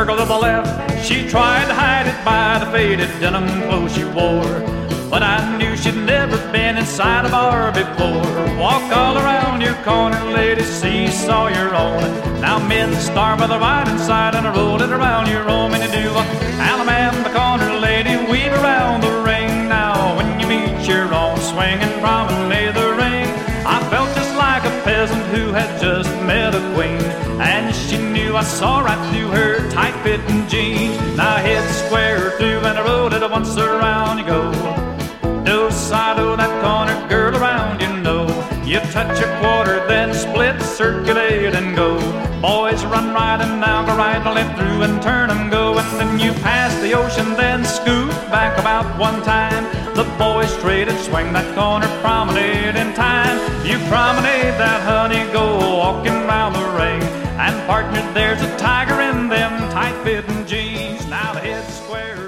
circle to the left. She tried to hide it by the faded denim clothes she wore, but I knew she'd never been inside a bar before. Walk all around your corner, lady, seesaw your own. Now men starve by the right inside and roll it around your own. And you do a Alabama corner, lady, weave around the ring. Now when you meet your own swinging promenade the ring, I felt just like a peasant who had just met a queen. And she knew I saw right through her tight-fitting jeans. Now head square through and I rolled it once around you go. No side of that corner, girl, around you know. You touch a quarter, then split, circulate and go. Boys run right and now go right and left through and turn and go. And then you pass the ocean, then scoot back about one time. The boys straight and swing that corner promenade in time. You promenade that, honey, go walking round the ring. And partner, there's a tiger in them tight-fitting jeans. Now the head square